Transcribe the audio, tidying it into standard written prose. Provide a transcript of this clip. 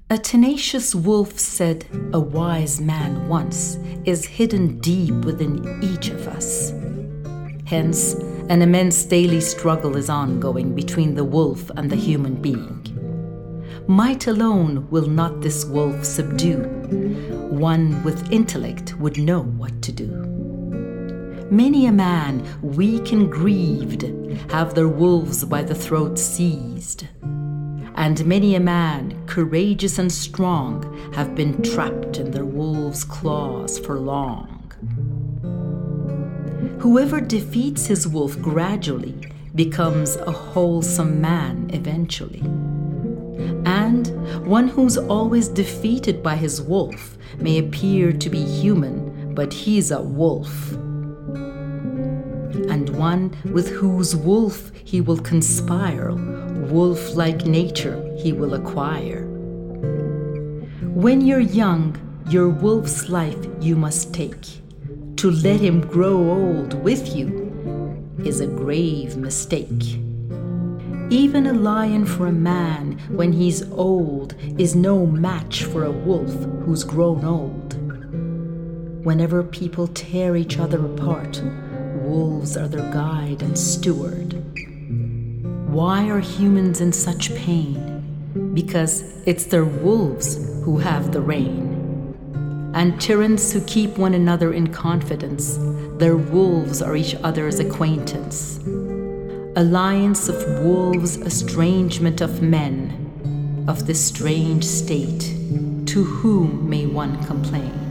A tenacious wolf said, "A wise man once is hidden deep within each of us." Hence, an immense daily struggle is ongoing between the wolf and the human being. Might alone will not this wolf subdue. One with intellect would know what to do. Many a man, weak and grieved, have their wolves by the throat seized. And many a man, courageous and strong, have been trapped in their wolves' claws for long. Whoever defeats his wolf gradually becomes a wholesome man eventually. And one who's always defeated by his wolf may appear to be human, but he's a wolf. And one with whose wolf he will conspire, wolf-like nature he will acquire. When you're young, your wolf's life you must take. To let him grow old with you is a grave mistake. Even a lion for a man when he's old is no match for a wolf who's grown old. Whenever people tear each other apart, wolves are their guide and steward. Why are humans in such pain? Because it's their wolves who have the reign. And tyrants who keep one another in confidence, their wolves are each other's acquaintance. Alliance of wolves, estrangement of men, of this strange state, to whom may one complain?